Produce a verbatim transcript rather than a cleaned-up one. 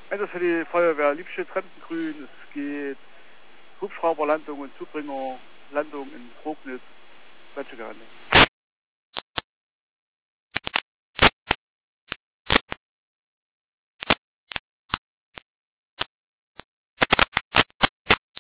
Einsatz für die Feuerwehr Liebschild, Treppengrün, es geht Hubschrauberlandung und Zubringerlandung in Prognitz, Quetschegehandel.